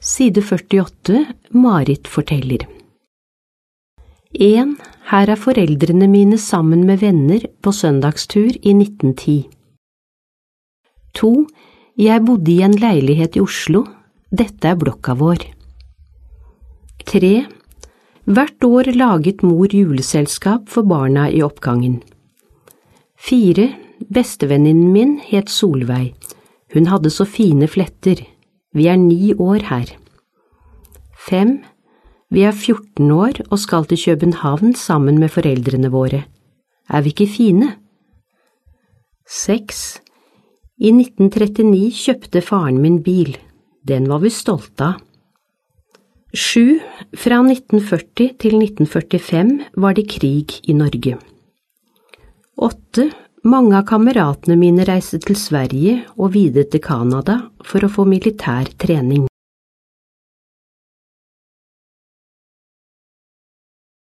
Side 48, Marit forteller. 1. Her er foreldrene mine sammen med venner på søndagstur i 1910. 2. Jeg bodde i en leilighet i Oslo. Dette er blokka vår. 3. Hvert år laget mor juleselskap for barna i oppgangen. 4. Bestevenninnen min het Solveig. Hun hadde så fine fletter. Vi er 9 år her. 5. Vi er 14 år og skal til København sammen med foreldrene våre. Er vi ikke fine? 6. I 1939 kjøpte faren min bil. Den var vi stolte av. 7. Fra 1940 til 1945 var det krig i Norge. 8. Mange av kameratene mine reiste til Sverige og videre til Canada for å få militær trening.